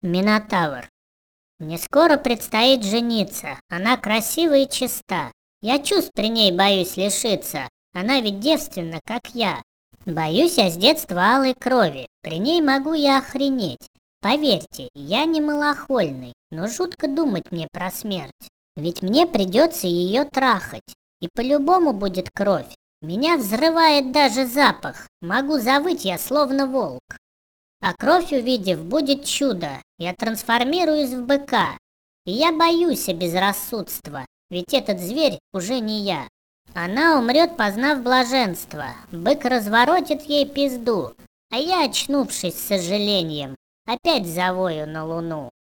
Минотавр. Мне скоро предстоит жениться. Она красива и чиста. Я чувств при ней боюсь лишиться. Она ведь девственна, как я. Боюсь я с детства алой крови. При ней могу я охренеть. Поверьте, я не малохольный, но жутко думать мне про смерть. Ведь мне придется ее трахать. И по-любому будет кровь. Меня взрывает даже запах. Могу завыть я словно волк. А кровь увидев, будет чудо. Я трансформируюсь в быка. И я боюсь безрассудства, ведь этот зверь уже не я. Она умрет, познав блаженство. Бык разворотит ей пизду. А я, очнувшись с сожалением, опять завою на луну.